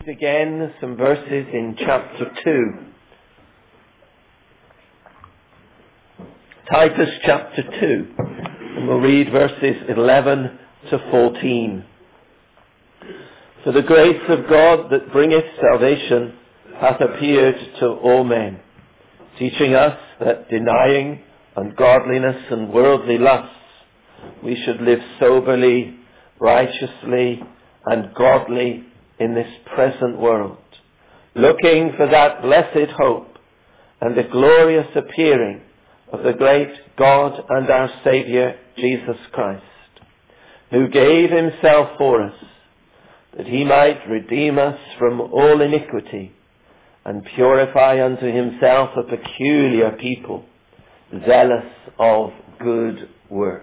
Again, some verses in chapter 2. Titus chapter 2. And we'll read verses 11 to 14. For the grace of God that bringeth salvation hath appeared to all men, teaching us that denying ungodliness and worldly lusts, we should live soberly, righteously, and godly in this present world, looking for that blessed hope and the glorious appearing of the great God and our Saviour, Jesus Christ, who gave himself for us, that he might redeem us from all iniquity and purify unto himself a peculiar people, zealous of good works.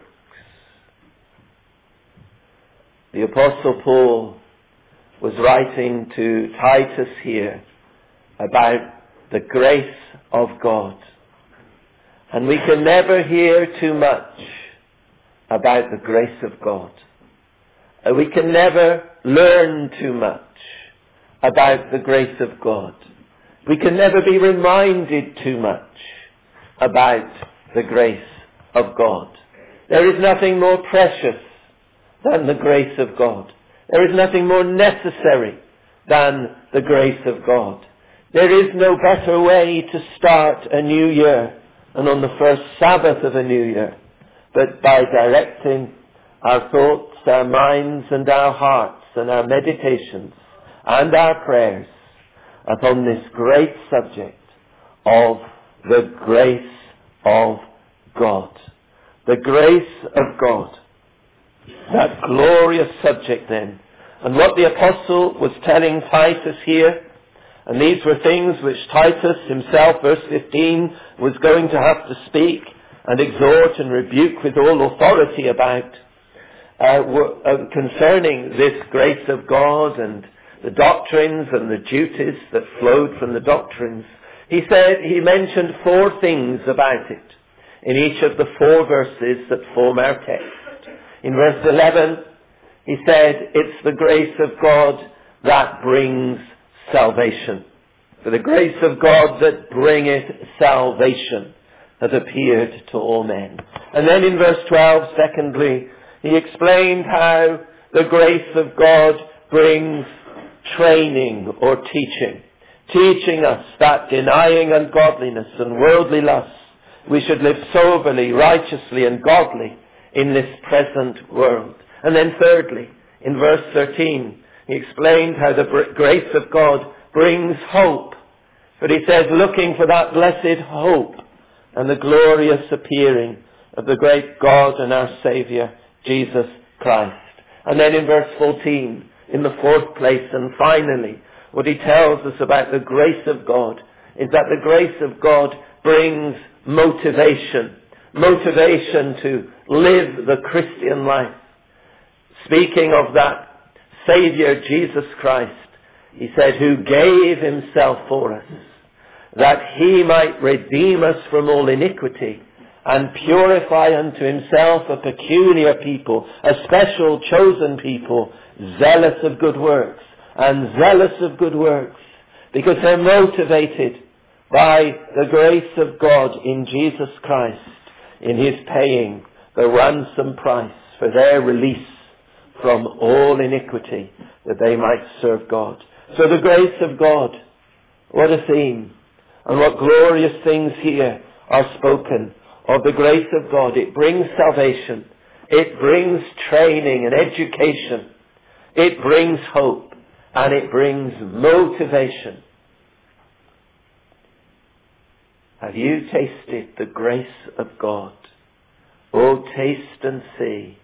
The Apostle Paul was writing to Titus here about the grace of God. And we can never hear too much about the grace of God. We can never learn too much about the grace of God. We can never be reminded too much about the grace of God. There is nothing more precious than the grace of God. There is nothing more necessary than the grace of God. There is no better way to start a new year and on the first Sabbath of a new year, but by directing our thoughts, our minds and our hearts and our meditations and our prayers upon this great subject of the grace of God. The grace of God. That glorious subject then. And what the apostle was telling Titus here, and these were things which Titus himself, verse 15, was going to have to speak and exhort and rebuke with all authority about, concerning this grace of God and the doctrines and the duties that flowed from the doctrines. He mentioned 4 things about it in each of the 4 verses that form our text. In verse 11, he said, it's the grace of God that brings salvation. For the grace of God that bringeth salvation has appeared to all men. And then in verse 12, secondly, he explained how the grace of God brings training or teaching. Teaching us that denying ungodliness and worldly lusts, we should live soberly, righteously and godly in this present world. And then thirdly, in verse 13, he explained how the grace of God brings hope. But he says, looking for that blessed hope and the glorious appearing of the great God and our Saviour, Jesus Christ. And then in verse 14, in the 4th place, and finally, what he tells us about the grace of God is that the grace of God brings motivation. Motivation to live the Christian life. Speaking of that Saviour Jesus Christ, he said, who gave himself for us, that he might redeem us from all iniquity and purify unto himself a peculiar people, a special chosen people, zealous of good works, and zealous of good works, because they're motivated by the grace of God in Jesus Christ, in his paying the ransom price for their release from all iniquity, that they might serve God. So the grace of God, what a theme, and what glorious things here are spoken of the grace of God. It brings salvation, it brings training and education, it brings hope, and it brings motivation. Have you tasted the grace of God? Oh, taste and see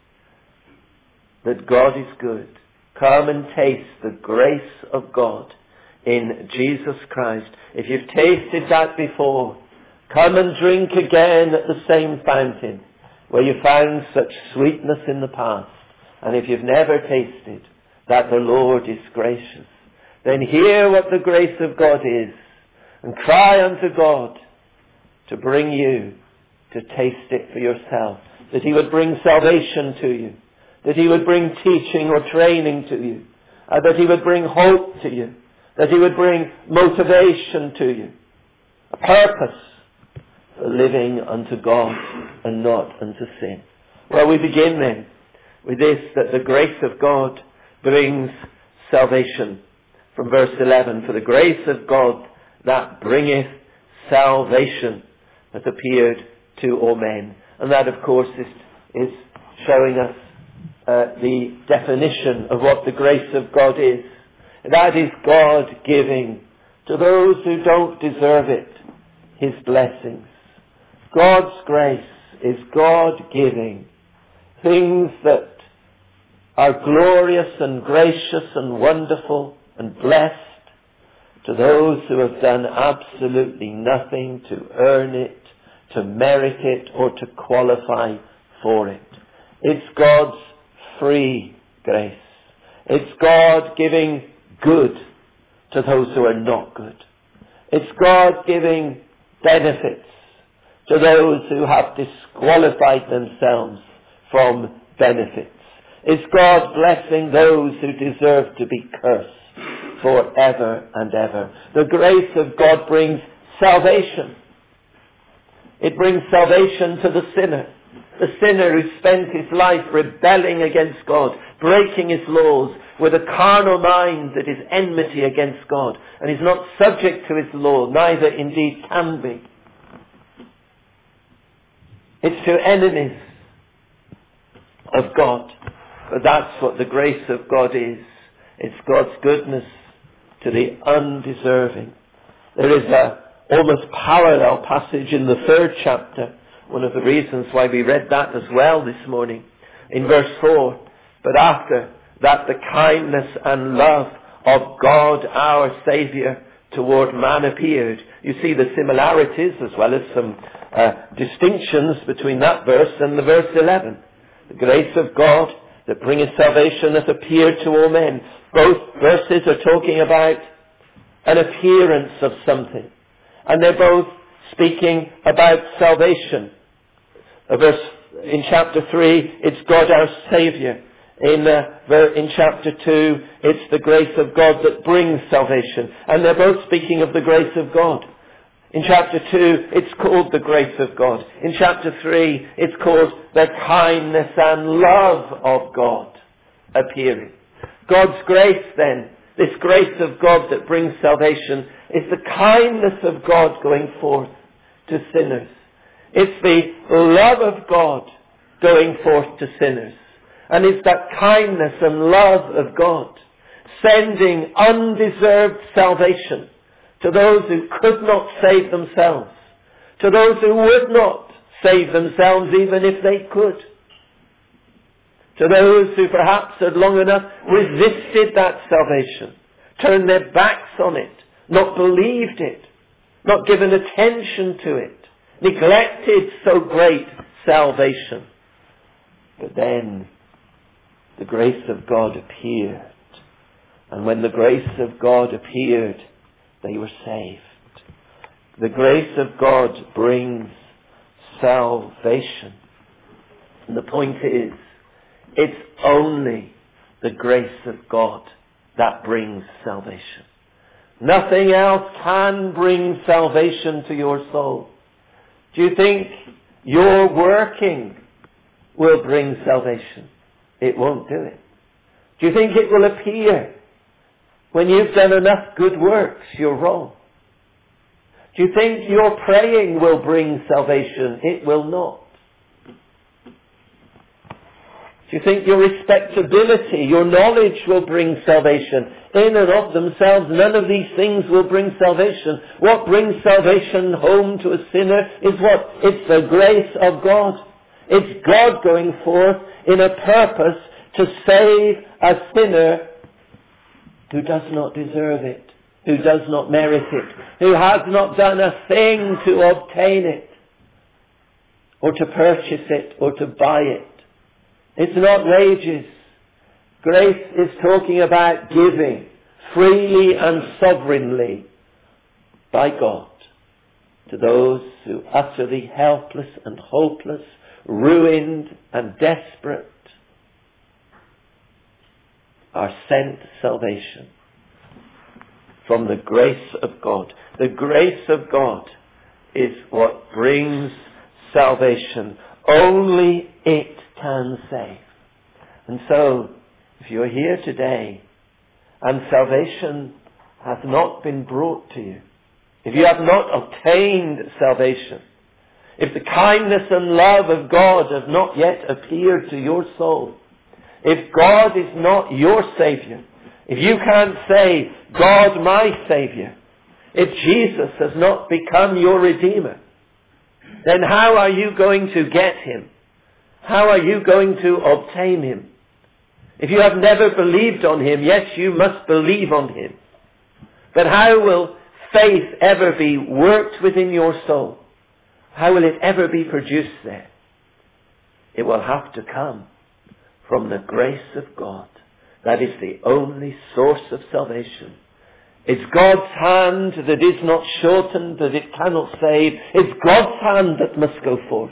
that God is good. Come and taste the grace of God in Jesus Christ. If you've tasted that before, come and drink again at the same fountain where you found such sweetness in the past. And if you've never tasted that the Lord is gracious, then hear what the grace of God is and cry unto God to bring you to taste it for yourself, that he would bring salvation to you, that he would bring teaching or training to you, that He would bring hope to you, that He would bring motivation to you, a purpose for living unto God and not unto sin. Well, we begin then with this, that the grace of God brings salvation. From verse 11, for the grace of God that bringeth salvation hath appeared to all men. And that, of course, is showing us the definition of what the grace of God is. That is God giving to those who don't deserve it His blessings. God's grace is God giving things that are glorious and gracious and wonderful and blessed to those who have done absolutely nothing to earn it, to merit it, or to qualify for it. It's God's free grace. It's God giving good to those who are not good. It's God giving benefits to those who have disqualified themselves from benefits. It's God blessing those who deserve to be cursed forever and ever. The grace of God brings salvation. It brings salvation to the sinner. The sinner who spent his life rebelling against God, breaking His laws, with a carnal mind that is enmity against God, and is not subject to His law, neither indeed can be. It's to enemies of God. But that's what the grace of God is. It's God's goodness to the undeserving. There is a almost parallel passage in the 3rd chapter. One of the reasons why we read that as well this morning. In verse 4, but after that the kindness and love of God our Saviour toward man appeared. You see the similarities as well as some distinctions between that verse and the verse 11. The grace of God that bringeth salvation hath appeared to all men. Both verses are talking about an appearance of something. And they're both speaking about salvation. In chapter 3, it's God our Saviour. In chapter 2, it's the grace of God that brings salvation. And they're both speaking of the grace of God. In chapter 2, it's called the grace of God. In chapter 3, it's called the kindness and love of God appearing. God's grace then, this grace of God that brings salvation, is the kindness of God going forth to sinners. It's the love of God going forth to sinners. And it's that kindness and love of God sending undeserved salvation to those who could not save themselves, to those who would not save themselves even if they could, to those who perhaps had long enough resisted that salvation, turned their backs on it, not believed it, not given attention to it, neglected so great salvation. But then the grace of God appeared. And when the grace of God appeared, they were saved. The grace of God brings salvation. And the point is, it's only the grace of God that brings salvation. Nothing else can bring salvation to your soul. Do you think your working will bring salvation? It won't do it. Do you think it will appear when you've done enough good works? You're wrong. Do you think your praying will bring salvation? It will not. Do you think your respectability, your knowledge will bring salvation? In and of themselves, none of these things will bring salvation. What brings salvation home to a sinner is what? It's the grace of God. It's God going forth in a purpose to save a sinner who does not deserve it, who does not merit it, who has not done a thing to obtain it, or to purchase it, or to buy it. It's not wages. Grace is talking about giving freely and sovereignly by God to those who utterly helpless and hopeless, ruined and desperate, our sent salvation from the grace of God. The grace of God is what brings salvation. Only it can save. And so, if you're here today and salvation has not been brought to you, if you have not obtained salvation, if the kindness and love of God have not yet appeared to your soul, if God is not your Saviour, if you can't say, God my Saviour, if Jesus has not become your Redeemer, then how are you going to get Him? How are you going to obtain Him? If you have never believed on Him, yes, you must believe on Him. But how will faith ever be worked within your soul? How will it ever be produced there? It will have to come from the grace of God. That is the only source of salvation. It's God's hand that is not shortened, that it cannot save. It's God's hand that must go forth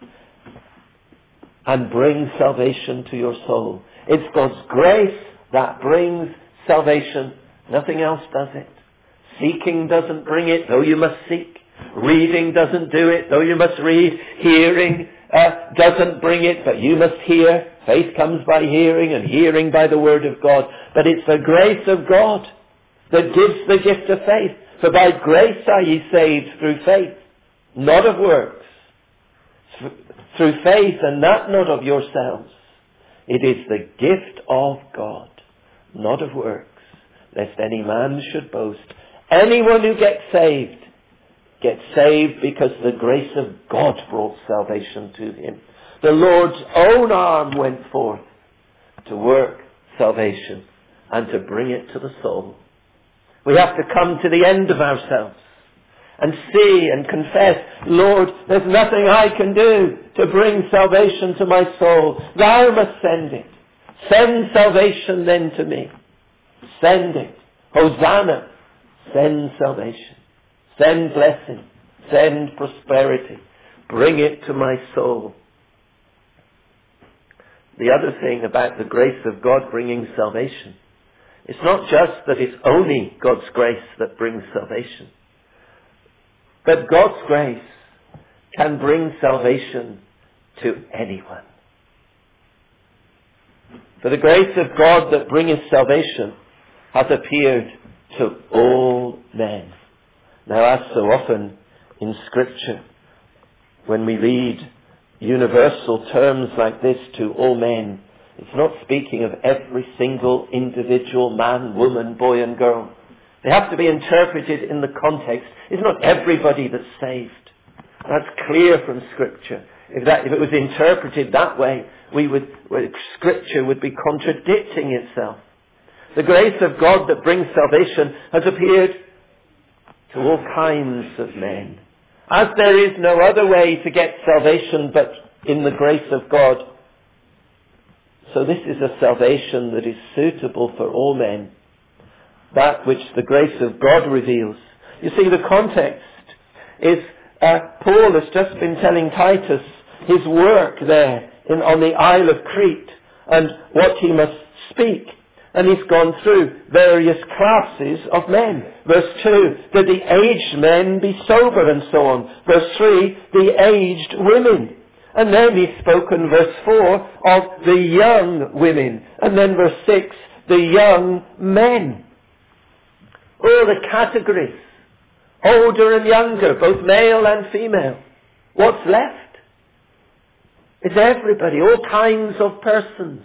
and bring salvation to your soul. It's God's grace that brings salvation. Nothing else does it. Seeking doesn't bring it, though you must seek. Reading doesn't do it, though you must read. Hearing doesn't bring it, but you must hear. Faith comes by hearing, and hearing by the word of God. But it's the grace of God that gives the gift of faith. For by grace are ye saved through faith, not of works. Through faith, and that not of yourselves. It is the gift of God, not of works, lest any man should boast. Anyone who gets saved because the grace of God brought salvation to him. The Lord's own arm went forth to work salvation and to bring it to the soul. We have to come to the end of ourselves and see and confess, Lord, there's nothing I can do to bring salvation to my soul. Thou must send it. Send salvation then to me. Send it. Hosanna. Send salvation. Send blessing. Send prosperity. Bring it to my soul. The other thing about the grace of God bringing salvation, it's not just that it's only God's grace that brings salvation, but God's grace can bring salvation to anyone. For the grace of God that bringeth salvation hath appeared to all men. Now, as so often in Scripture, when we read universal terms like this, to all men, it's not speaking of every single individual man, woman, boy and girl. They have to be interpreted in the context. It's not everybody that's saved. That's clear from Scripture. If it was interpreted that way, Scripture would be contradicting itself. The grace of God that brings salvation has appeared to all kinds of men. As there is no other way to get salvation but in the grace of God, so this is a salvation that is suitable for all men. That which the grace of God reveals. You see, the context is Paul has just been telling Titus his work there on the Isle of Crete and what he must speak. And he's gone through various classes of men. Verse 2, that the aged men be sober and so on. Verse 3, the aged women. And then he's spoken, verse 4, of the young women. And then verse 6, the young men. All the categories. Older and younger, both male and female. What's left? It's everybody, all kinds of persons.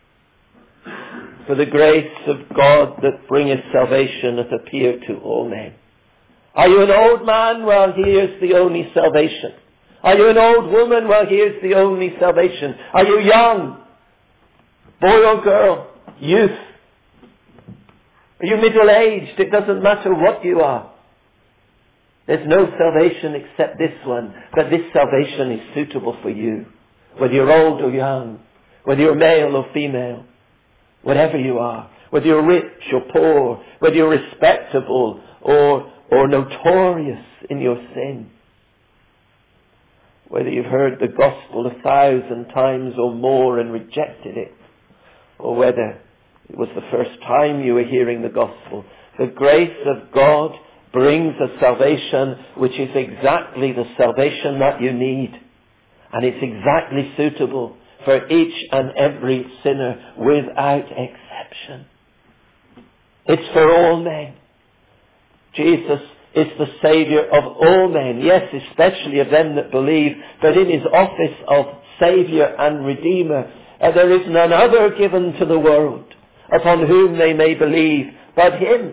For the grace of God that bringeth salvation hath appeared to all men. Are you an old man? Well, here's the only salvation. Are you an old woman? Well, here's the only salvation. Are you young? Boy or girl? Youth? Are you middle-aged? It doesn't matter what you are. There's no salvation except this one. But this salvation is suitable for you. Whether you're old or young. Whether you're male or female. Whatever you are, whether you're rich or poor, whether you're respectable or notorious in your sin, whether you've heard the gospel 1,000 times or more and rejected it, or whether It was the first time you were hearing the gospel. The grace of God brings a salvation which is exactly the salvation that you need. And it's exactly suitable for each and every sinner without exception. It's for all men. Jesus is the Saviour of all men, yes, especially of them that believe, but in his office of Saviour and Redeemer, there is none other given to the world upon whom they may believe but him.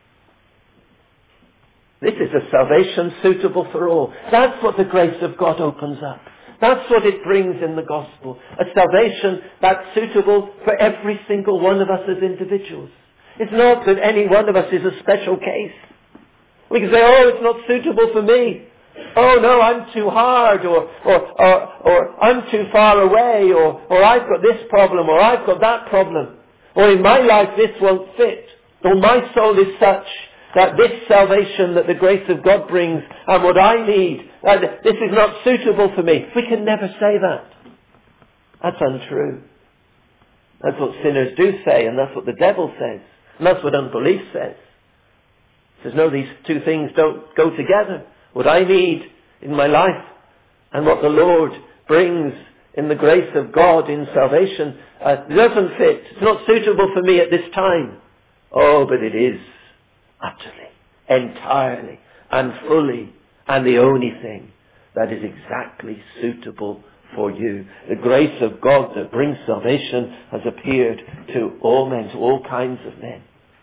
This is a salvation suitable for all. That's what the grace of God opens up. That's what it brings in the gospel. A salvation that's suitable for every single one of us as individuals. It's not that any one of us is a special case. We can say, oh, it's not suitable for me. Oh no, I'm too hard, or I'm too far away, or I've got this problem, or I've got that problem. Or in my life this won't fit. Or my soul is such that this salvation that the grace of God brings and what I need, this is not suitable for me. We can never say that. That's untrue. That's what sinners do say, and that's what the devil says. And that's what unbelief says. It says, no, these two things don't go together. What I need in my life and what the Lord brings in the grace of God in salvation doesn't fit. It's not suitable for me at this time. Oh, but it is utterly, entirely, and fully, and the only thing that is exactly suitable for you. The grace of God that brings salvation has appeared to all men, to all kinds of men.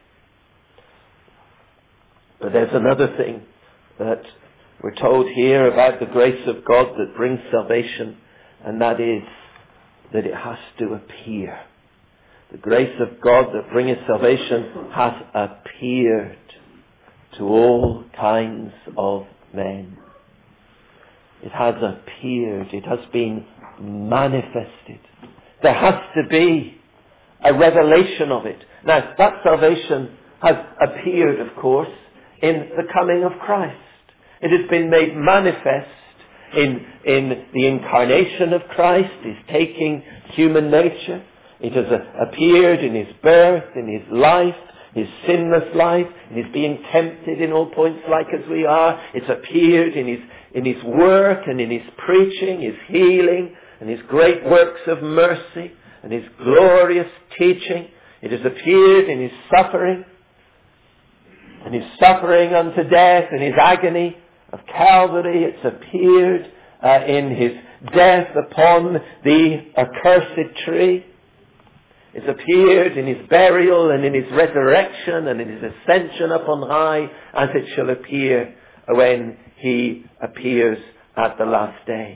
But there's another thing that we're told here about the grace of God that brings salvation, and that is that it has to appear. The grace of God that bringeth salvation has appeared to all kinds of men. It has appeared. It has been manifested. There has to be a revelation of it. Now, that salvation has appeared, of course, in the coming of Christ. It has been made manifest in the incarnation of Christ, his taking human nature. It has appeared in his birth, in his life, his sinless life, in his being tempted in all points like as we are. It's appeared in his work and in his preaching, his healing, and his great works of mercy, and his glorious teaching. It has appeared in his suffering, and his suffering unto death, and his agony of Calvary. It's appeared in his death upon the accursed tree. It's appeared in his burial and in his resurrection and in his ascension up on high, as it shall appear when he appears at the last day.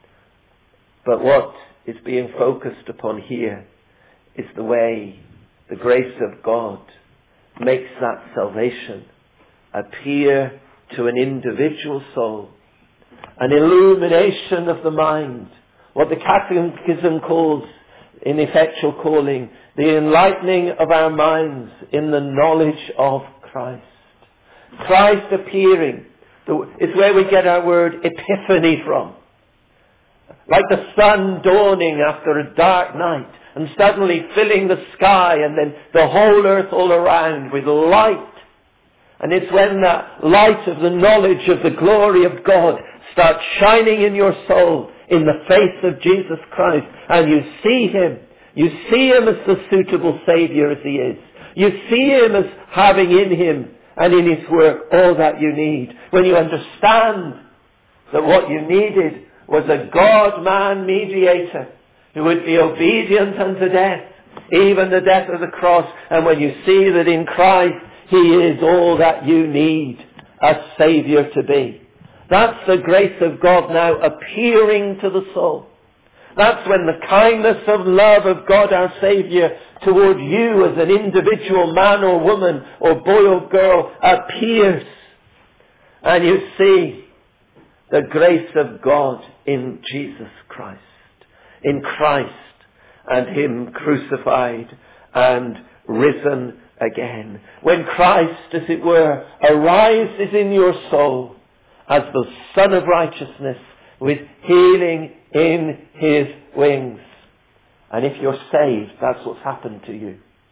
But what is being focused upon here is the way the grace of God makes that salvation appear to an individual soul. An illumination of the mind. What the Catechism calls, in effectual calling, the enlightening of our minds in the knowledge of Christ. Christ appearing is where we get our word epiphany from. Like the sun dawning after a dark night and suddenly filling the sky and then the whole earth all around with light. And it's when that light of the knowledge of the glory of God starts shining in your soul in the face of Jesus Christ, and you see him. You see him as the suitable Saviour as he is. You see him as having in him and in his work all that you need. When you understand that what you needed was a God-man mediator who would be obedient unto death, even the death of the cross. And when you see that in Christ he is all that you need a Saviour to be. That's the grace of God now appearing to the soul. That's when the kindness of love of God our Saviour toward you as an individual man or woman or boy or girl appears. And you see the grace of God in Jesus Christ. In Christ and him crucified and risen again. When Christ, as it were, arises in your soul as the Son of Righteousness with healing in his wings. And if you're saved, that's what's happened to you.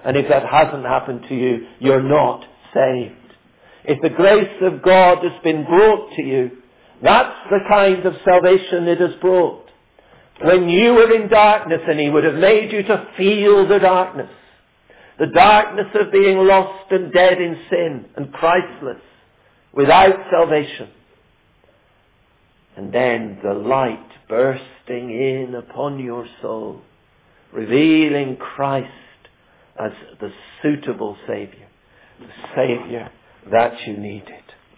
And if that hasn't happened to you, you're not saved. If the grace of God has been brought to you, that's the kind of salvation it has brought. When you were in darkness, and he would have made you to feel the darkness of being lost and dead in sin and Christless, without salvation. And then the light bursting in upon your soul, revealing Christ as the suitable Saviour, the Saviour that you needed.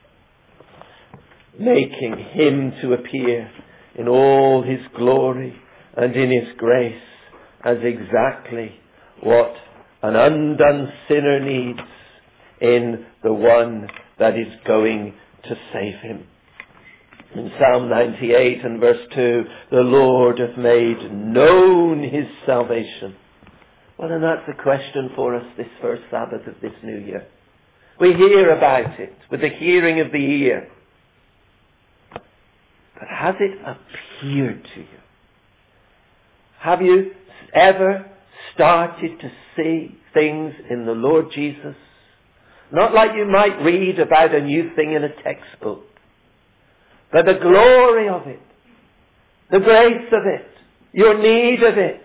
Making him to appear in all his glory and in his grace as exactly what an undone sinner needs in the one that is going to save him. In Psalm 98 and verse 2, the Lord hath made known his salvation. Well, and that's a question for us this first Sabbath of this new year. We hear about it with the hearing of the ear. But has it appeared to you? Have you ever started to see things in the Lord Jesus? Not like you might read about a new thing in a textbook, but the glory of it, the grace of it, your need of it,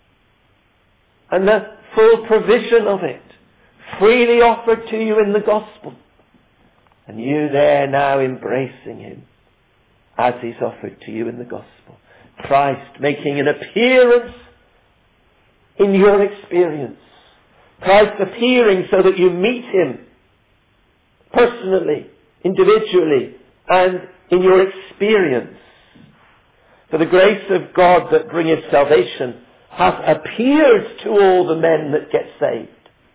and the full provision of it, freely offered to you in the gospel. And you there now embracing him as he's offered to you in the gospel. Christ making an appearance in your experience. Christ appearing so that you meet him personally, individually, and in your experience. For the grace of God that bringeth salvation hath appeared to all the men that get saved.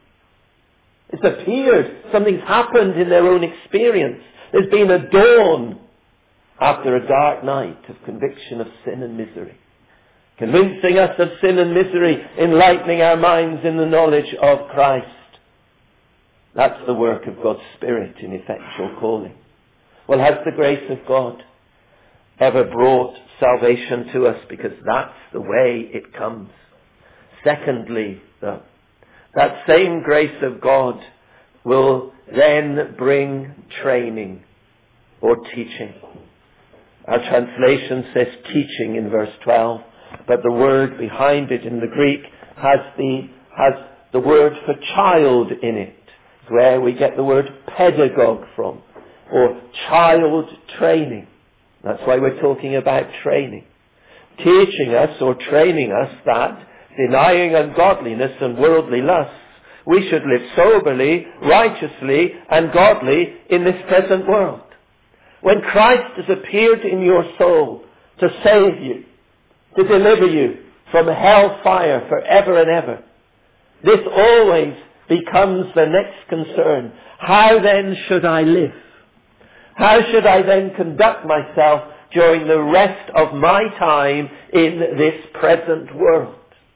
It's appeared. Something's happened in their own experience. There's been a dawn after a dark night of conviction of sin and misery. Convincing us of sin and misery, enlightening our minds in the knowledge of Christ. That's the work of God's Spirit in effectual calling. Well, has the grace of God ever brought salvation to us? Because that's the way it comes. Secondly, though, that same grace of God will then bring training or teaching. Our translation says teaching in verse 12, but the word behind it in the Greek has the word for child in it. It's where we get the word pedagogue from, or child training. That's why we're talking about training. Teaching us or training us that, denying ungodliness and worldly lusts, we should live soberly, righteously, and godly in this present world. When Christ has appeared in your soul to save you, to deliver you from hellfire forever and ever, this always becomes the next concern. How then should I live? How should I then conduct myself during the rest of my time in this present world?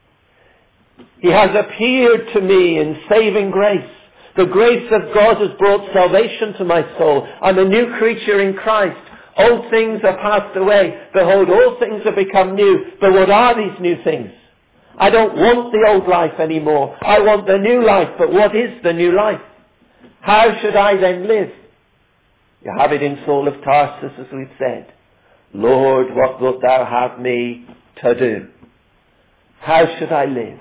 He has appeared to me in saving grace. The grace of God has brought salvation to my soul. I'm a new creature in Christ. Old things are passed away. Behold, all things have become new. But what are these new things? I don't want the old life anymore. I want the new life. But what is the new life? How should I then live? You have it in Saul of Tarsus, as we've said. Lord, what wilt thou have me to do? How should I live?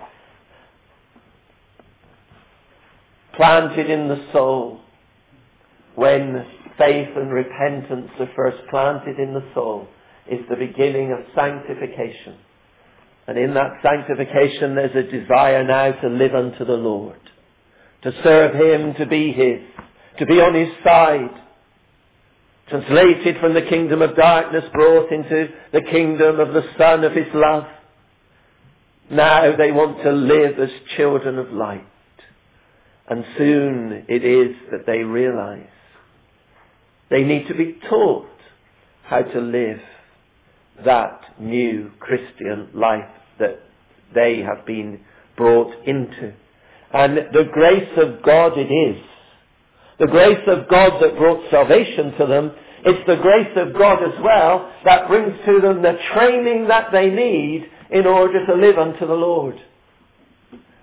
Planted in the soul, when faith and repentance are first planted in the soul, is the beginning of sanctification. And in that sanctification there's a desire now to live unto the Lord, to serve him, to be his, to be on his side. Translated from the kingdom of darkness, brought into the kingdom of the Son of his love. Now they want to live as children of light. And soon it is that they realize they need to be taught how to live that new Christian life that they have been brought into. And the grace of God it is. The grace of God that brought salvation to them. It's the grace of God as well that brings to them the training that they need in order to live unto the Lord.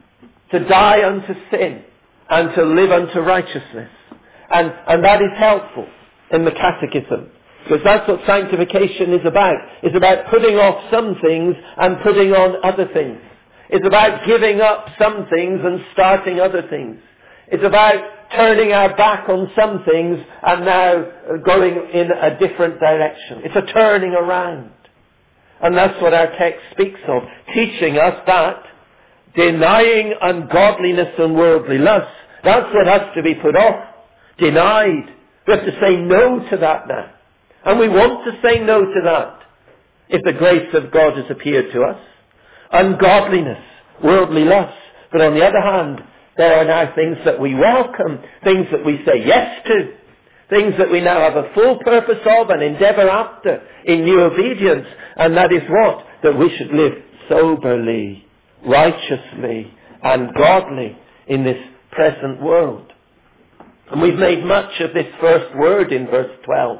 to die unto sin and to live unto righteousness. And that is helpful in the Catechism, because that's what sanctification is about. It's about putting off some things and putting on other things. It's about giving up some things and starting other things. It's about turning our back on some things and now going in a different direction. It's a turning around. And that's what our text speaks of, teaching us that denying ungodliness and worldly lust, that's what has to be put off, denied. We have to say no to that now. And we want to say no to that if the grace of God has appeared to us. Ungodliness, worldly lust. But on the other hand, there are now things that we welcome, things that we say yes to, things that we now have a full purpose of and endeavour after in new obedience. And that is what? That we should live soberly, righteously and godly in this present world. And we've made much of this first word in verse 12.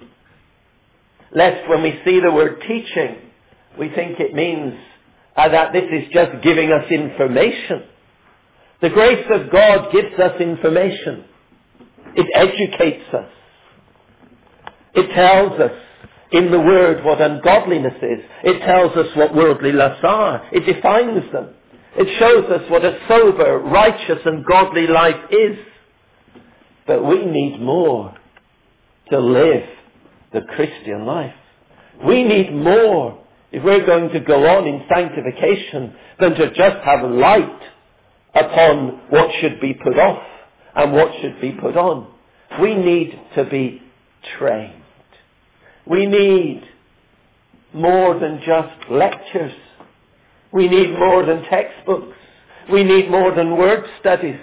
Lest when we see the word teaching, we think it means that this is just giving us information. The grace of God gives us information. It educates us. It tells us in the word what ungodliness is. It tells us what worldly lusts are. It defines them. It shows us what a sober, righteous and godly life is. But we need more to live the Christian life. We need more if we're going to go on in sanctification than to just have light upon what should be put off and what should be put on. We need to be trained. We need more than just lectures. We need more than textbooks. We need more than word studies.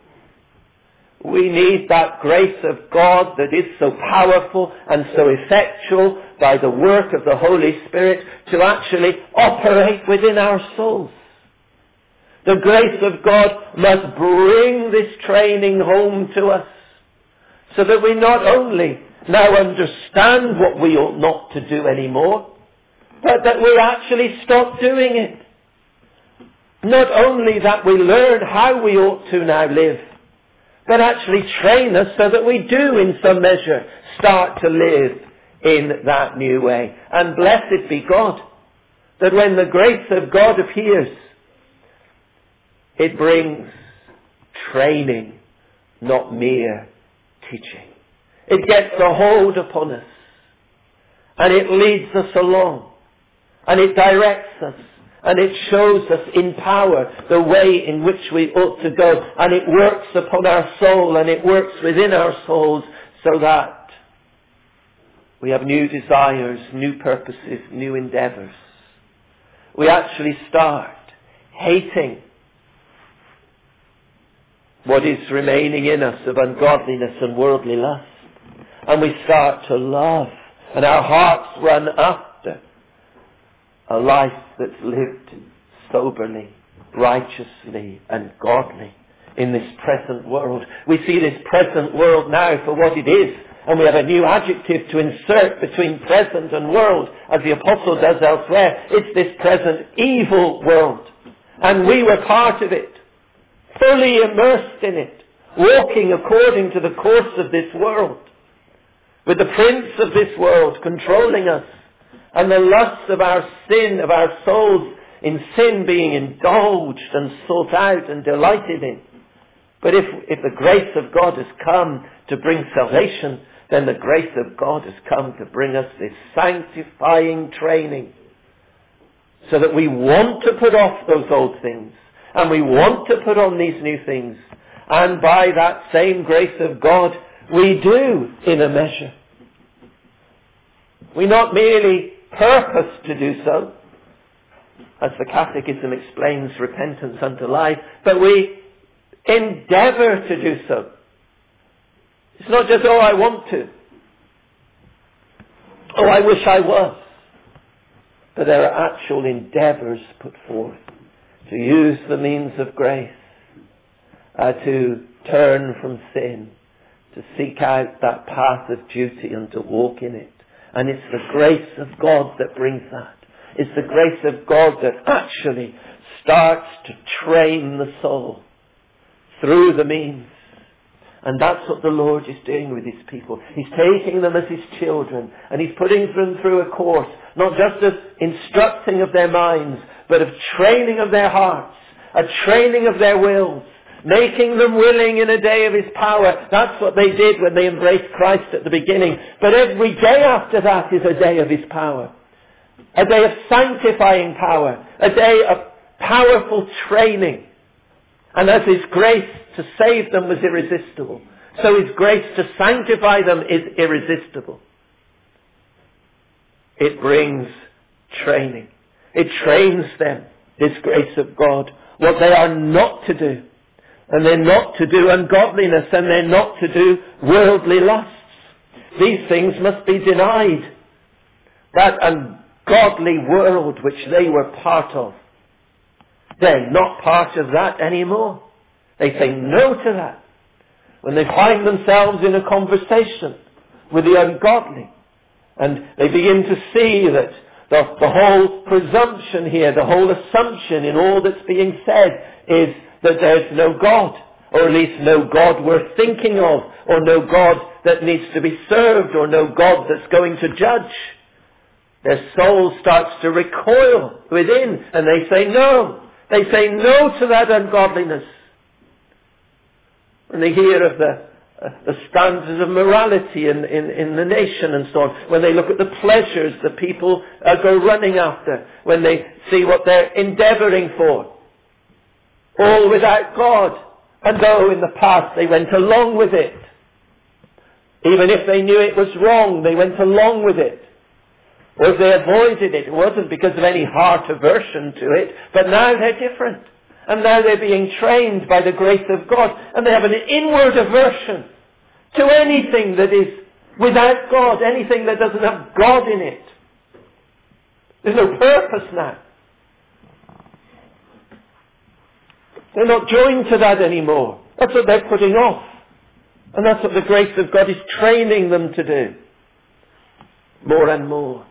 We need that grace of God that is so powerful and so effectual by the work of the Holy Spirit to actually operate within our souls. The grace of God must bring this training home to us so that we not only now understand what we ought not to do anymore, but that we actually stop doing it. Not only that we learn how we ought to now live, but actually train us so that we do in some measure start to live in that new way. And blessed be God that when the grace of God appears, it brings training, not mere teaching. It gets a hold upon us and it leads us along and it directs us and it shows us in power the way in which we ought to go, and it works upon our soul and it works within our souls so that we have new desires, new purposes, new endeavours. We actually start hating what is remaining in us of ungodliness and worldly lust. And we start to love, and our hearts run after a life that's lived soberly, righteously and godly in this present world. We see this present world now for what it is, and we have a new adjective to insert between present and world, as the apostle does elsewhere. It's this present evil world, and we were part of it, fully immersed in it, walking according to the course of this world, with the prince of this world controlling us, and the lusts of our sin, of our souls in sin being indulged and sought out and delighted in. But if the grace of God has come to bring salvation, then the grace of God has come to bring us this sanctifying training so that we want to put off those old things and we want to put on these new things. And by that same grace of God, we do in a measure. We not merely purpose to do so, as the Catechism explains repentance unto life, but we endeavour to do so. It's not just, oh, I want to. Oh, I wish I was. But there are actual endeavours put forth to use the means of grace, to turn from sin, to seek out that path of duty and to walk in it. And it's the grace of God that brings that. is the grace of God that actually starts to train the soul through the means. And that's what the Lord is doing with his people. He's taking them as his children, and he's putting them through a course, not just of instructing of their minds, but of training of their hearts, a training of their wills, making them willing in a day of his power. That's what they did when they embraced Christ at the beginning. But every day after that is a day of his power. A day of sanctifying power. A day of powerful training. And as his grace to save them was irresistible, so his grace to sanctify them is irresistible. It brings training. It trains them, this grace of God, what they are not to do. And they're not to do ungodliness, and they're not to do worldly lusts. These things must be denied. That ungodly world which they were part of, they're not part of that anymore. They say no to that. When they find themselves in a conversation with the ungodly, and they begin to see that the whole presumption here, the whole assumption in all that's being said is that there's no God, or at least no God worth thinking of, or no God that needs to be served, or no God that's going to judge. Their soul starts to recoil within, and they say no. They say no to that ungodliness. When they hear of the standards of morality in the nation and so on, when they look at the pleasures that people go running after, when they see what they're endeavouring for, all without God, and though in the past they went along with it, even if they knew it was wrong, they went along with it. Or if they avoided it, it wasn't because of any heart aversion to it, but now they're different. And now they're being trained by the grace of God, and they have an inward aversion to anything that is without God, anything that doesn't have God in it. There's no purpose now. They're not joined to that anymore. That's what they're putting off. And that's what the grace of God is training them to do. More and more.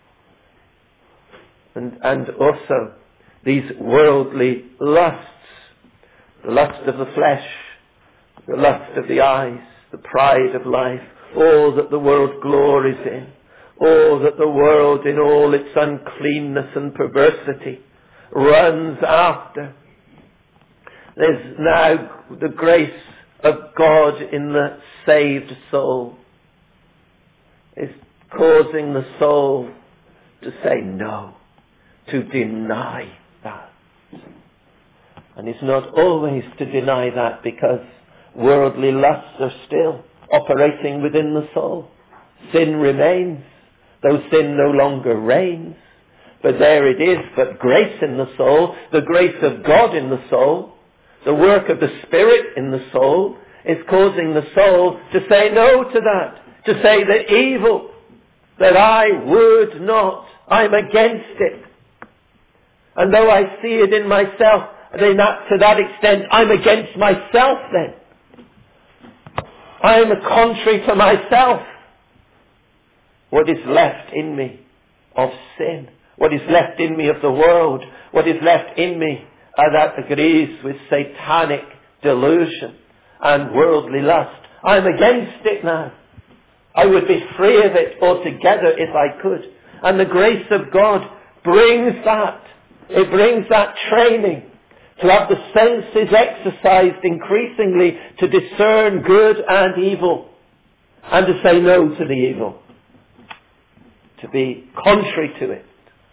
And also these worldly lusts. The lust of the flesh, the lust of the eyes, the pride of life, all that the world glories in, all that the world in all its uncleanness and perversity runs after. There's now the grace of God in the saved soul. It's causing the soul to say no, to deny that. And it's not always to deny that, because worldly lusts are still operating within the soul. Sin remains, though sin no longer reigns. But there it is, but grace in the soul, the grace of God in the soul, the work of the Spirit in the soul, is causing the soul to say no to that. To say the evil that I would not, I'm against it. And though I see it in myself, then to that extent, I'm against myself then. I am contrary to myself. What is left in me of sin, what is left in me of the world, what is left in me that agrees with satanic delusion and worldly lust, I'm against it now. I would be free of it altogether if I could. And the grace of God brings that. It brings that training to have the senses exercised increasingly to discern good and evil, and to say no to the evil, to be contrary to it.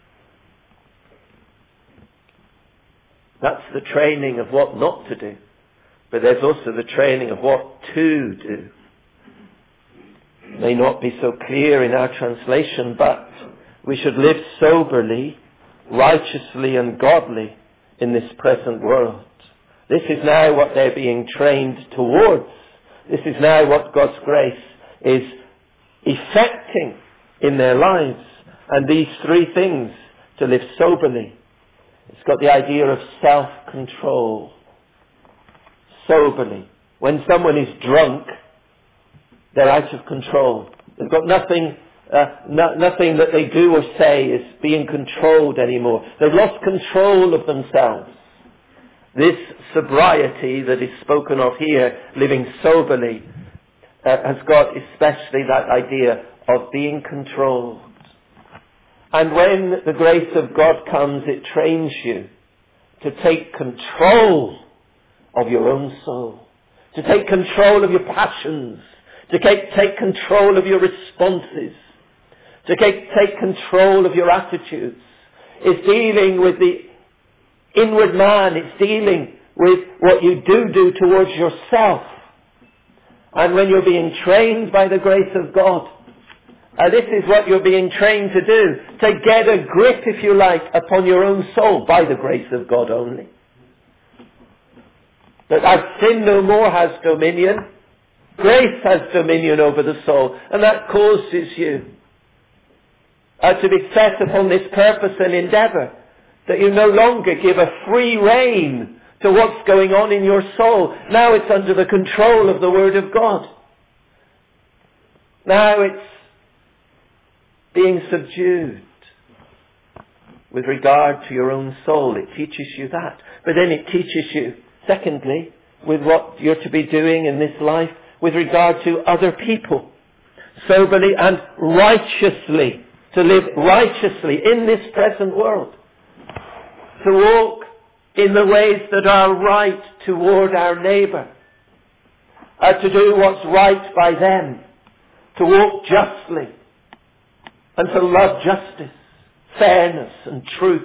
That's the training of what not to do. But there's also the training of what to do. It may not be so clear in our translation, but we should live soberly, righteously and godly in this present world. This is now what they're being trained towards. This is now what God's grace is effecting in their lives. And these three things, to live soberly, it's got the idea of self-control. Soberly. When someone is drunk, they're out of control. They've got nothing Nothing that they do or say is being controlled anymore. They've lost control of themselves. This sobriety that is spoken of here, living soberly, has got especially that idea of being controlled. And when the grace of God comes, it trains you to take control of your own soul, to take control of your passions, to take control of your responses, to take control of your attitudes. It's dealing with the inward man. It's dealing with what you do towards yourself. And when you're being trained by the grace of God, this is what you're being trained to do, to get a grip, if you like, upon your own soul by the grace of God only. That as sin no more has dominion, grace has dominion over the soul, and that causes you to be set upon this purpose and endeavour, that you no longer give a free rein to what's going on in your soul. Now it's under the control of the Word of God. Now it's being subdued with regard to your own soul. It teaches you that. But then it teaches you, secondly, with what you're to be doing in this life with regard to other people. Soberly and righteously. To live righteously in this present world. To walk in the ways that are right toward our neighbour. To do what's right by them. To walk justly. And to love justice, fairness and truth.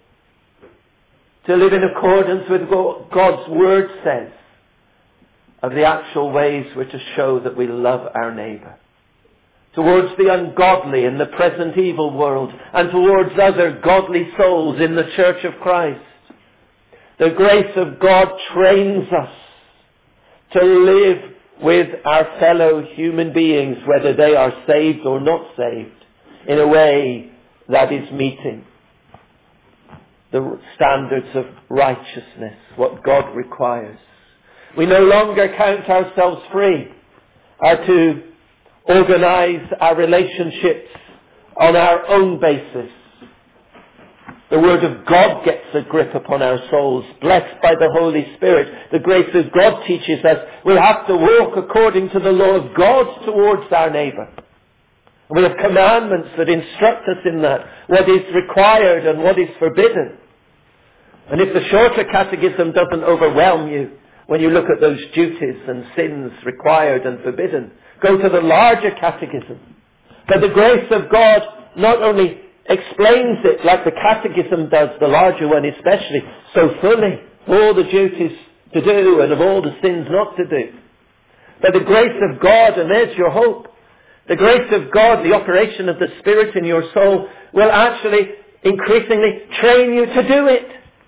To live in accordance with what God's Word says of the actual ways we're to show that we love our neighbour. Towards the ungodly in the present evil world, and towards other godly souls in the Church of Christ. The grace of God trains us to live with our fellow human beings, whether they are saved or not saved, in a way that is meeting the standards of righteousness, what God requires. We no longer count ourselves free to organize our relationships on our own basis. The Word of God gets a grip upon our souls, blessed by the Holy Spirit. The grace of God teaches us we have to walk according to the law of God towards our neighbour. We have commandments that instruct us in that, what is required and what is forbidden. And if the shorter catechism doesn't overwhelm you when you look at those duties and sins required and forbidden, go to the larger catechism. But the grace of God not only explains it like the catechism does, the larger one especially, so fully, all the duties to do and of all the sins not to do. But the grace of God, and there's your hope, the grace of God, the operation of the Spirit in your soul, will actually increasingly train you to do it.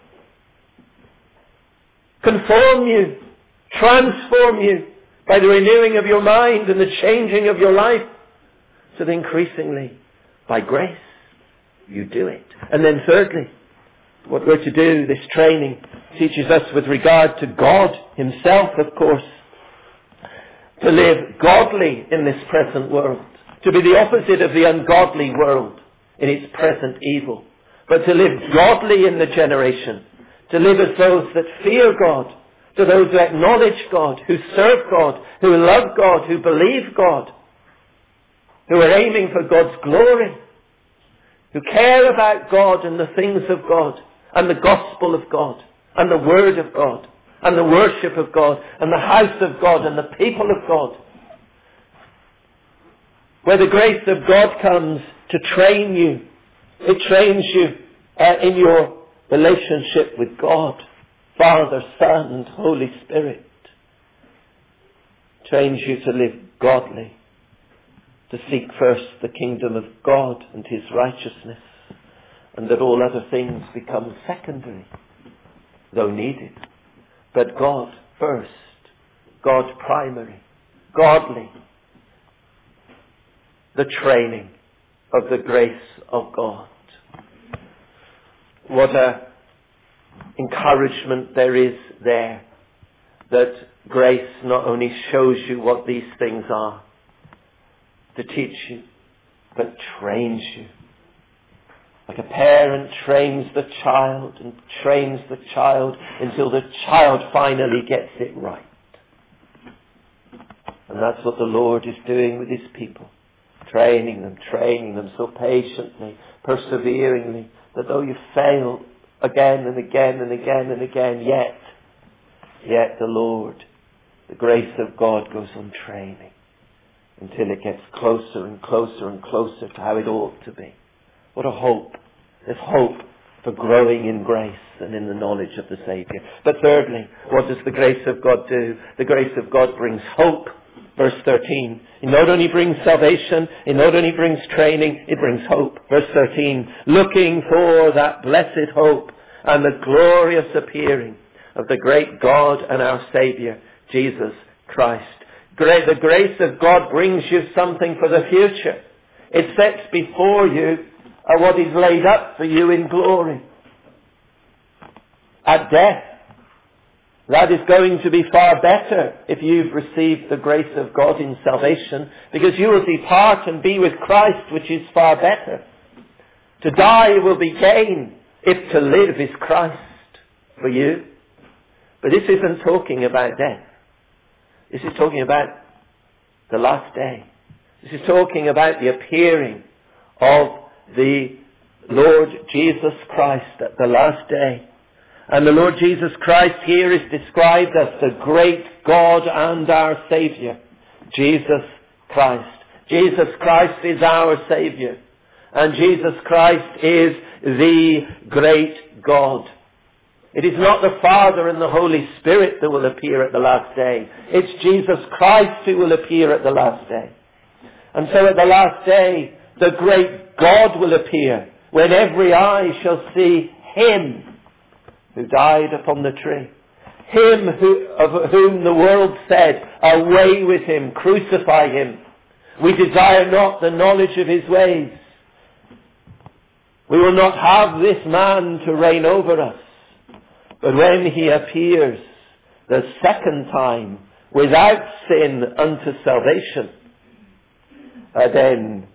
Conform you, transform you by the renewing of your mind and the changing of your life, so that increasingly, by grace, you do it. And then thirdly, what we're to do, this training teaches us with regard to God Himself, of course, to live godly in this present world, to be the opposite of the ungodly world in its present evil, but to live godly in the generation, to live as those that fear God, to those who acknowledge God, who serve God, who love God, who believe God, who are aiming for God's glory, who care about God and the things of God, and the gospel of God, and the word of God, and the worship of God, and the house of God, and the people of God. Where the grace of God comes to train you, it trains you in your relationship with God, Father, Son, and Holy Spirit. Trains you to live godly, to seek first the kingdom of God and His righteousness, and that all other things become secondary, though needed. But God first, God primary, godly. The training of the grace of God. What a encouragement there is there, that grace not only shows you what these things are, to teach you, but trains you. Like a parent trains the child and trains the child until the child finally gets it right. And that's what the Lord is doing with His people. Training them so patiently, perseveringly, that though you fail again and again and again and again, yet the Lord, the grace of God goes on training until it gets closer and closer and closer to how it ought to be. What a hope. There's hope for growing in grace and in the knowledge of the Saviour. But thirdly, what does the grace of God do? The grace of God brings hope. Verse 13. It not only brings salvation, it not only brings training, it brings hope. Verse 13. Looking for that blessed hope and the glorious appearing of the great God and our Saviour, Jesus Christ. The grace of God brings you something for the future. It sets before you what is laid up for you in glory. At death, that is going to be far better if you've received the grace of God in salvation, because you will depart and be with Christ, which is far better. To die will be gain, if to live is Christ for you. But this isn't talking about death. This is talking about the last day. This is talking about the appearing of the Lord Jesus Christ at the last day. And the Lord Jesus Christ here is described as the great God and our Saviour, Jesus Christ. Jesus Christ is our Saviour. And Jesus Christ is the great God. It is not the Father and the Holy Spirit that will appear at the last day. It's Jesus Christ who will appear at the last day. And so at the last day, the great God will appear, when every eye shall see Him who died upon the tree. Him of whom the world said, away with Him, crucify Him. We desire not the knowledge of His ways. We will not have this man to reign over us. But when He appears the second time without sin unto salvation, then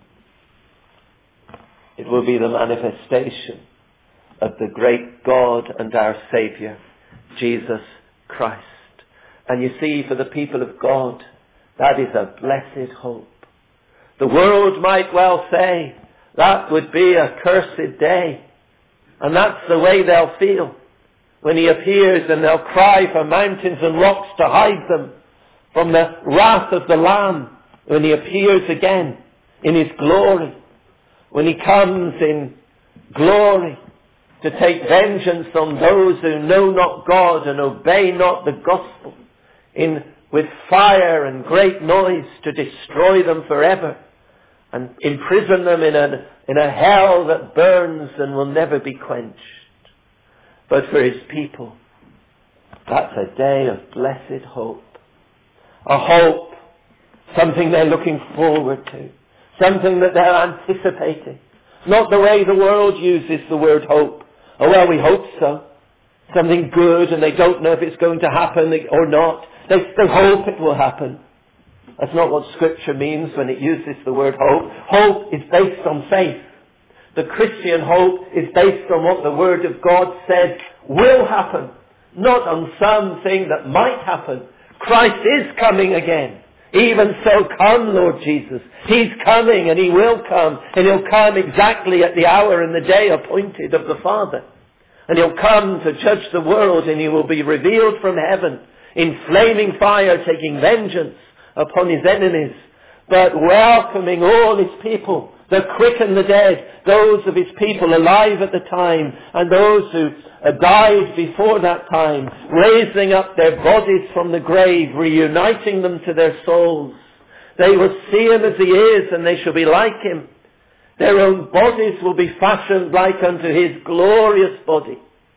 it will be the manifestation of the great God and our Saviour, Jesus Christ. And you see, for the people of God, that is a blessed hope. The world might well say, that would be a cursed day. And that's the way they'll feel when He appears, and they'll cry for mountains and rocks to hide them from the wrath of the Lamb when He appears again in His glory. When He comes in glory to take vengeance on those who know not God and obey not the gospel, with fire and great noise to destroy them forever and imprison them in a hell that burns and will never be quenched. But for His people, that's a day of blessed hope. A hope, something they're looking forward to. Something that they're anticipating. Not the way the world uses the word hope. Oh, well, we hope so. Something good, and they don't know if it's going to happen or not. They hope it will happen. That's not what Scripture means when it uses the word hope. Hope is based on faith. The Christian hope is based on what the Word of God said will happen, not on something that might happen. Christ is coming again. Even so, come, Lord Jesus. He's coming, and He will come, and He'll come exactly at the hour and the day appointed of the Father. And He'll come to judge the world, and He will be revealed from heaven in flaming fire, taking vengeance upon His enemies, but welcoming all His people, the quick and the dead, those of His people alive at the time, and those who died before that time, raising up their bodies from the grave, reuniting them to their souls. They will see Him as He is, and they shall be like Him. Their own bodies will be fashioned like unto His glorious body.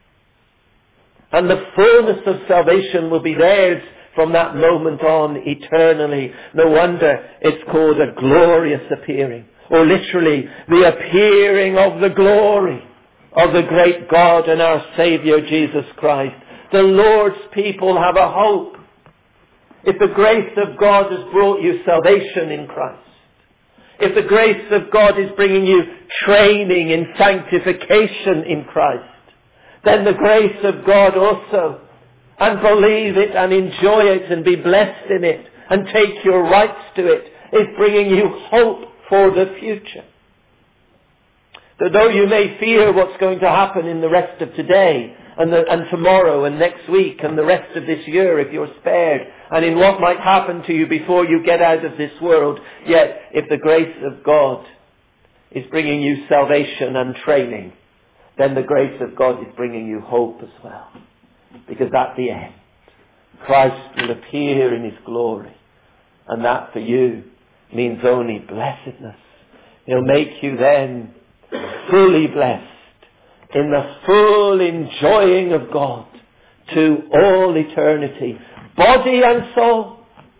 And the fullness of salvation will be theirs from that moment on eternally. No wonder it's called a glorious appearing. Or literally, the appearing of the glory of the great God and our Saviour Jesus Christ. The Lord's people have a hope. If the grace of God has brought you salvation in Christ, if the grace of God is bringing you training in sanctification in Christ, then the grace of God also, and believe it and enjoy it and be blessed in it and take your rights to it, is bringing you hope for the future. That though you may fear what's going to happen in the rest of today and tomorrow and next week and the rest of this year if you're spared, and in what might happen to you before you get out of this world, yet if the grace of God is bringing you salvation and training, then the grace of God is bringing you hope as well. Because at the end, Christ will appear in his glory. And that for you means only blessedness. He'll make you then fully blessed in the full enjoying of God to all eternity, body and soul,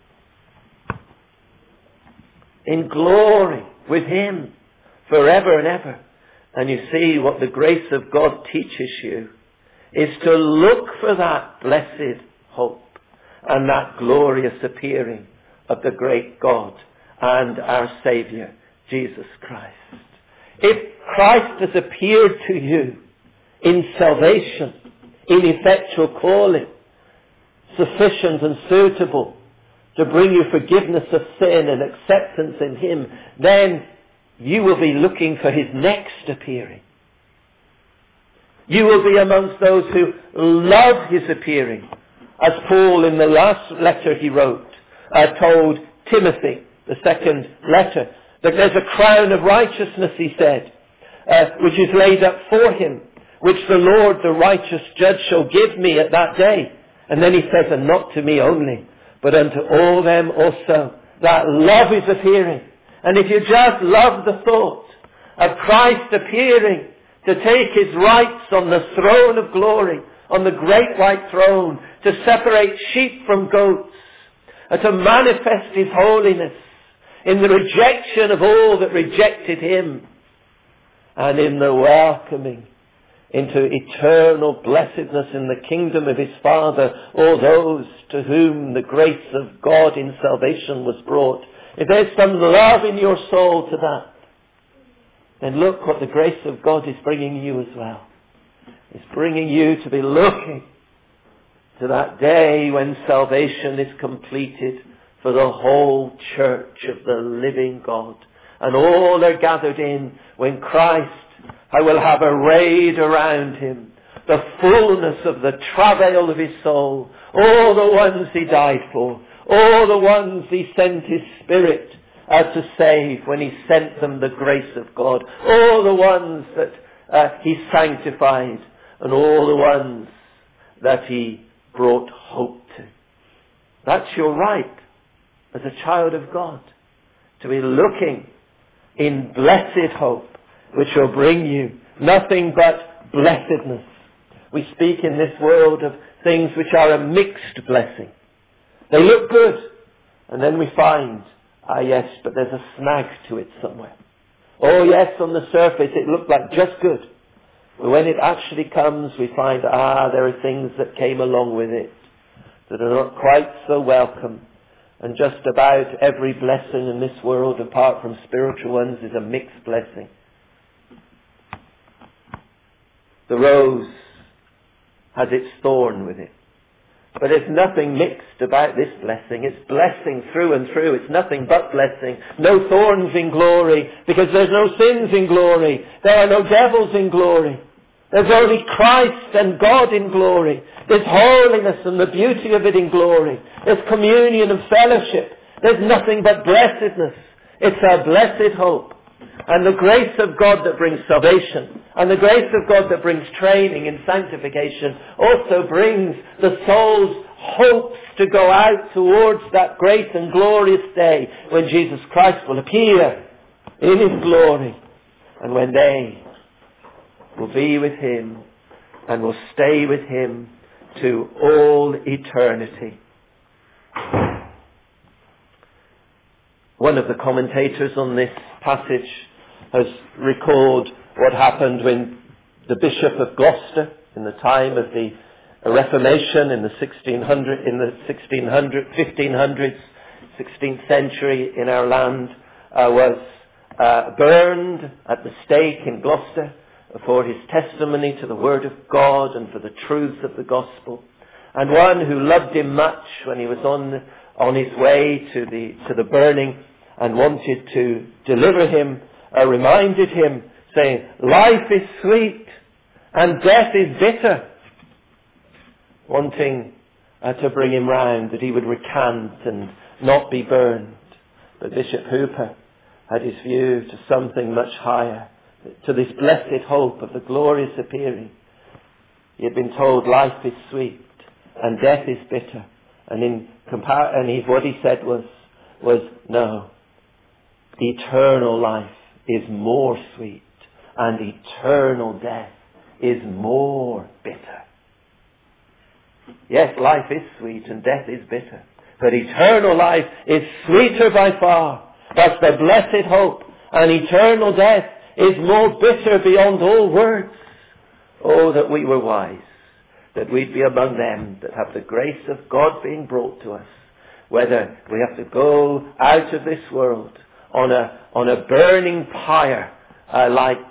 in glory with him forever and ever. And you see, what the grace of God teaches you is to look for that blessed hope and that glorious appearing of the great God and our Saviour, Jesus Christ. If Christ has appeared to you in salvation, in effectual calling, sufficient and suitable to bring you forgiveness of sin and acceptance in him, then you will be looking for his next appearing. You will be amongst those who love his appearing. As Paul in the last letter he wrote told Timothy, the second letter, that there's a crown of righteousness, he said, which is laid up for him, which the Lord, the righteous judge, shall give me at that day. And then he says, and not to me only, but unto all them also that love his appearing. And if you just love the thought of Christ appearing to take his rights on the throne of glory, on the great white throne, to separate sheep from goats, and to manifest his holiness in the rejection of all that rejected him, and in the welcoming into eternal blessedness in the kingdom of his Father, all those to whom the grace of God in salvation was brought. If there's some love in your soul to that, then look what the grace of God is bringing you as well. It's bringing you to be looking to that day when salvation is completed for the whole church of the living God. And all are gathered in when Christ will have arrayed around him the fullness of the travail of his soul, all the ones he died for, all the ones he sent his Spirit to save when he sent them the grace of God, all the ones that he sanctified, and all the ones that he brought hope to. That's your right as a child of God, to be looking in blessed hope, which will bring you nothing but blessedness. We speak in this world of things which are a mixed blessing. They look good, and then we find, yes, but there's a snag to it somewhere. Oh yes, on the surface it looked like just good. But when it actually comes, we find, there are things that came along with it that are not quite so welcome. And just about every blessing in this world, apart from spiritual ones, is a mixed blessing. The rose has its thorn with it. But there's nothing mixed about this blessing. It's blessing through and through. It's nothing but blessing. No thorns in glory, because there's no sins in glory. There are no devils in glory. There's only Christ and God in glory. There's holiness and the beauty of it in glory. There's communion and fellowship. There's nothing but blessedness. It's a blessed hope. And the grace of God that brings salvation, and the grace of God that brings training and sanctification, also brings the soul's hopes to go out towards that great and glorious day when Jesus Christ will appear in his glory, and when they will be with him and will stay with him to all eternity. One of the commentators on this passage has recalled what happened when the Bishop of Gloucester, in the time of the Reformation in the 1600s, 16th century in our land, was burned at the stake in Gloucester for his testimony to the Word of God and for the truths of the gospel. And one who loved him much when he was on his way to the burning and wanted to deliver him, reminded him, saying, "Life is sweet and death is bitter," wanting to bring him round, that he would recant and not be burned. But Bishop Hooper had his view to something much higher, to this blessed hope of the glorious appearing. He had been told life is sweet and death is bitter. And what he said was no, eternal life is more sweet and eternal death is more bitter. Yes, life is sweet and death is bitter, but eternal life is sweeter by far. That's the blessed hope. And eternal death is more bitter beyond all words. Oh, that we were wise, that we'd be among them that have the grace of God being brought to us, whether we have to go out of this world on a burning pyre like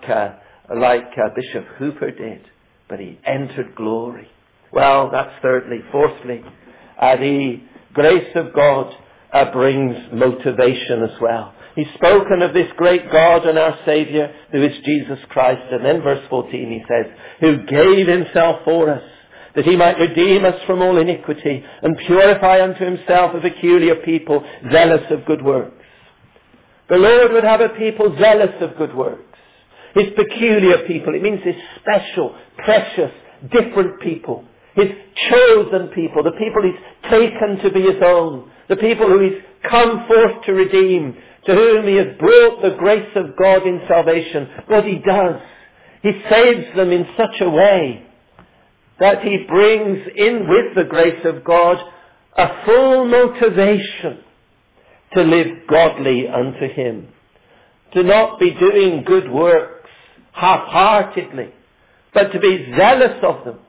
Bishop Hooper did, but he entered glory. Well, that's thirdly. Fourthly, the grace of God brings motivation as well. He's spoken of this great God and our Saviour, who is Jesus Christ. And then verse 14 he says, "Who gave himself for us, that he might redeem us from all iniquity, and purify unto himself a peculiar people, zealous of good works." The Lord would have a people zealous of good works. His peculiar people, it means his special, precious, different people. His chosen people, the people he's taken to be his own, the people who he's come forth to redeem, to whom he has brought the grace of God in salvation. What he does, he saves them in such a way that he brings in with the grace of God a full motivation to live godly unto him, to not be doing good works half-heartedly, but to be zealous of them.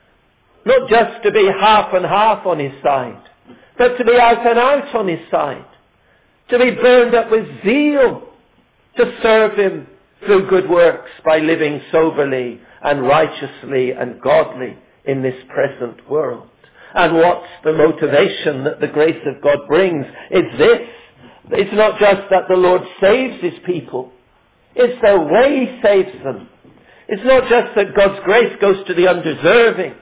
Not just to be half and half on his side, but to be out and out on his side. To be burned up with zeal to serve him through good works by living soberly and righteously and godly in this present world. And what's the motivation that the grace of God brings? It's this. It's not just that the Lord saves his people. It's the way he saves them. It's not just that God's grace goes to the undeserving,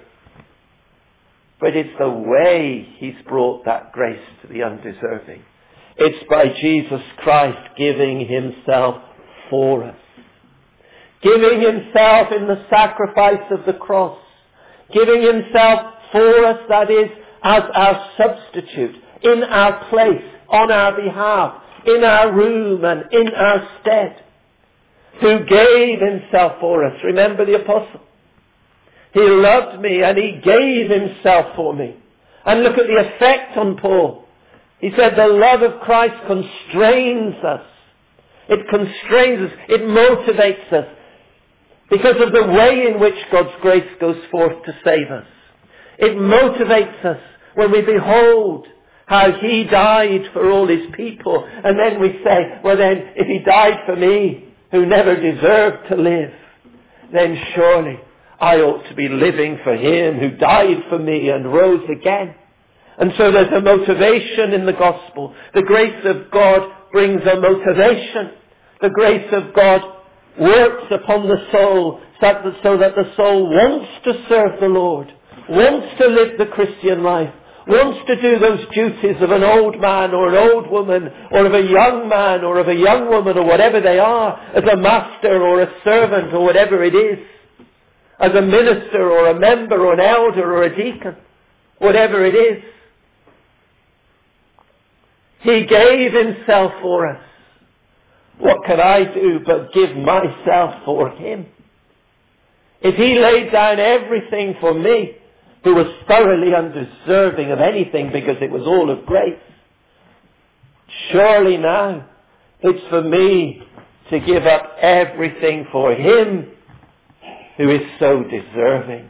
but it's the way he's brought that grace to the undeserving. It's by Jesus Christ giving himself for us. Giving himself in the sacrifice of the cross. Giving himself for us, that is, as our substitute, in our place, on our behalf, in our room and in our stead. Who gave himself for us. Remember the apostle. He loved me and he gave himself for me. And look at the effect on Paul. He said the love of Christ constrains us. It constrains us. It motivates us. Because of the way in which God's grace goes forth to save us. It motivates us when we behold how he died for all his people. And then we say, well then, if he died for me, who never deserved to live, then surely I ought to be living for him who died for me and rose again. And so there's a motivation in the gospel. The grace of God brings a motivation. The grace of God works upon the soul so that the soul wants to serve the Lord, wants to live the Christian life, wants to do those duties of an old man or an old woman, or of a young man or of a young woman, or whatever they are, as a master or a servant or whatever it is, as a minister or a member or an elder or a deacon, whatever it is. He gave himself for us. What can I do but give myself for him? If he laid down everything for me, who was thoroughly undeserving of anything because it was all of grace, surely now it's for me to give up everything for him who is so deserving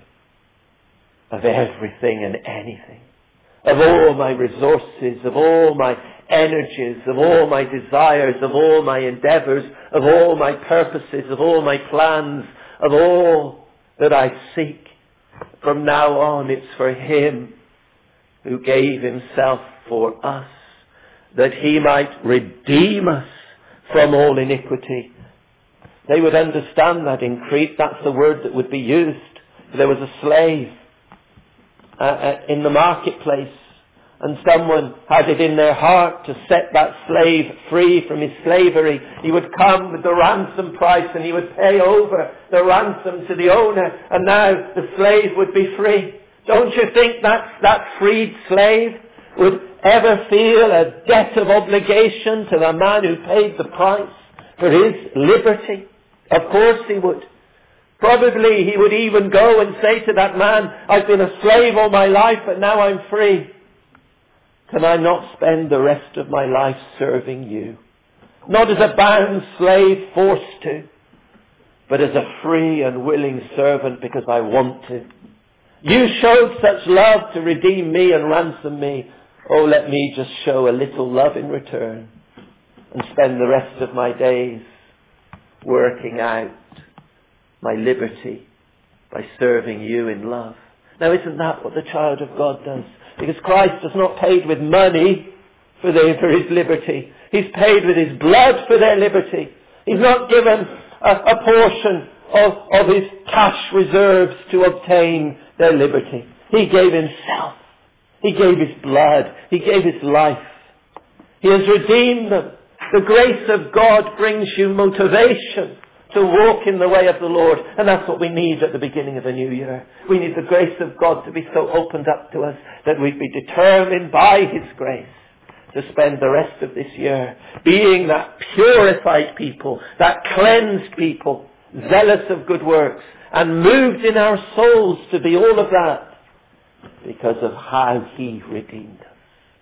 of everything and anything, of all my resources, of all my energies, of all my desires, of all my endeavours, of all my purposes, of all my plans, of all that I seek. From now on, it's for Him who gave Himself for us, that He might redeem us from all iniquity. They would understand that in Crete. That's the word that would be used. There was a slave in the marketplace, and someone had it in their heart to set that slave free from his slavery. He would come with the ransom price and he would pay over the ransom to the owner, and now the slave would be free. Don't you think that freed slave would ever feel a debt of obligation to the man who paid the price for his liberty? Of course he would. Probably he would even go and say to that man, I've been a slave all my life but now I'm free. Can I not spend the rest of my life serving you? Not as a bound slave forced to, but as a free and willing servant because I want to. You showed such love to redeem me and ransom me. Oh, let me just show a little love in return and spend the rest of my days working out my liberty by serving you in love. Now, isn't that what the child of God does? Because Christ has not paid with money for his liberty. He's paid with His blood for their liberty. He's not given a portion of His cash reserves to obtain their liberty. He gave Himself. He gave His blood. He gave His life. He has redeemed them. The grace of God brings you motivation to walk in the way of the Lord. And that's what we need at the beginning of a new year. We need the grace of God to be so opened up to us that we'd be determined by His grace to spend the rest of this year being that purified people, that cleansed people, zealous of good works, and moved in our souls to be all of that because of how He redeemed us.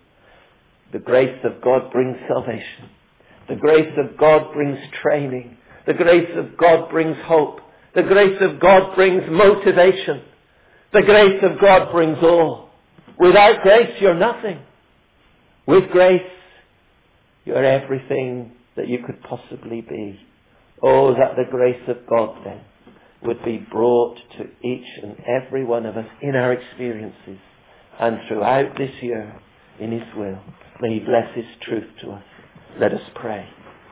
The grace of God brings salvation. The grace of God brings training. The grace of God brings hope. The grace of God brings motivation. The grace of God brings all. Without grace, you're nothing. With grace, you're everything that you could possibly be. Oh, that the grace of God then would be brought to each and every one of us in our experiences and throughout this year in His will. May He bless His truth to us. Let us pray.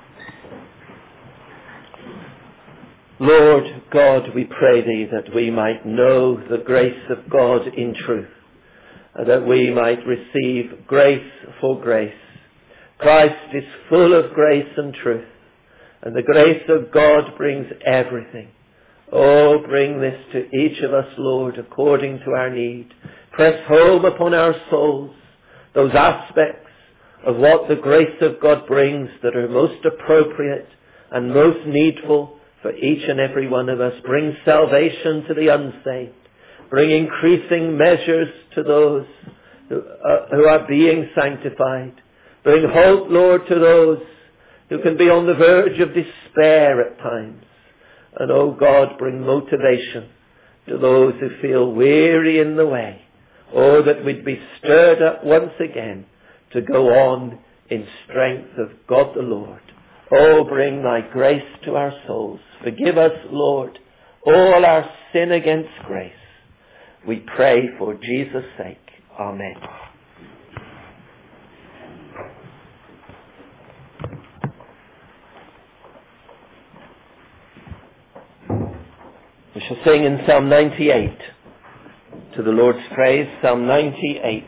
Lord God, we pray Thee that we might know the grace of God in truth, that we might receive grace for grace. Christ is full of grace and truth, and the grace of God brings everything. Oh, bring this to each of us, Lord, according to our need. Press home upon our souls those aspects of what the grace of God brings that are most appropriate and most needful for each and every one of us. Bring salvation to the unsaved. Bring increasing measures to those who are being sanctified. Bring hope, Lord, to those who can be on the verge of despair at times. And, oh God, bring motivation to those who feel weary in the way. Oh, that we'd be stirred up once again to go on in strength of God the Lord. Oh, bring Thy grace to our souls. Forgive us, Lord, all our sin against grace. We pray for Jesus' sake. Amen. We shall sing in Psalm 98 to the Lord's praise. Psalm 98.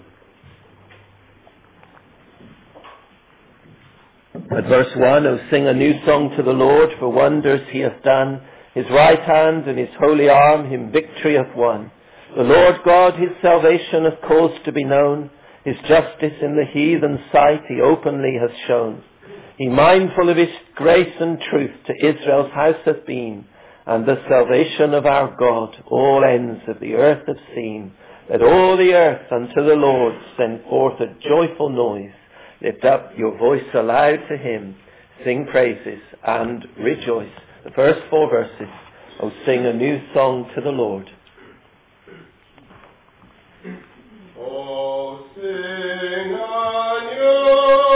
At verse 1, O sing a new song to the Lord, for wonders He hath done. His right hand and His holy arm Him victory hath won. The Lord God His salvation hath caused to be known. His justice in the heathen's sight He openly hath shown. He mindful of His grace and truth to Israel's house hath been, and the salvation of our God all ends of the earth have seen. Let all the earth unto the Lord send forth a joyful noise. Lift up your voice aloud to Him. Sing praises and rejoice. The first 4 verses. Oh, sing a new song to the Lord. Oh, sing a new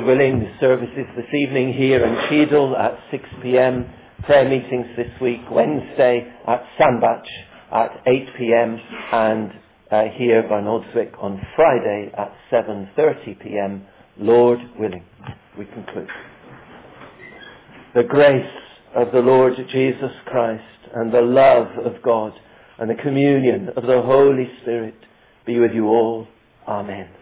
willing, the services this evening here in Cheadle at 6 p.m, prayer meetings this week, Wednesday at Sandbach at 8 p.m, and here by Nordswick on Friday at 7:30 p.m, Lord willing. We conclude. The grace of the Lord Jesus Christ and the love of God and the communion of the Holy Spirit be with you all. Amen.